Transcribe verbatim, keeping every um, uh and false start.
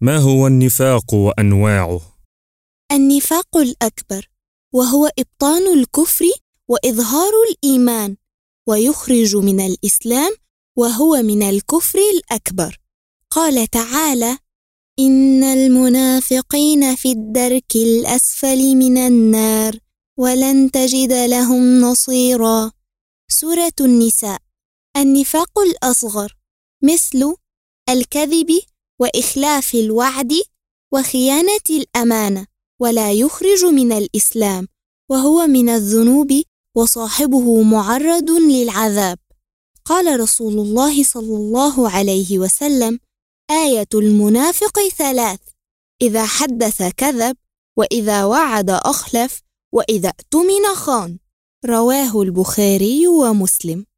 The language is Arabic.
ما هو النفاق وأنواعه؟ النفاق الأكبر، وهو إبطان الكفر وإظهار الإيمان، ويخرج من الإسلام، وهو من الكفر الأكبر. قال تعالى: إن المنافقين في الدرك الأسفل من النار ولن تجد لهم نصيرا. سورة النساء. النفاق الأصغر مثل الكذب وإخلاف الوعد وخيانة الأمانة، ولا يخرج من الإسلام، وهو من الذنوب وصاحبه معرض للعذاب. قال رسول الله صلى الله عليه وسلم: آية المنافق ثلاث: إذا حدث كذب، وإذا وعد أخلف، وإذا اؤتمن خان. رواه البخاري ومسلم.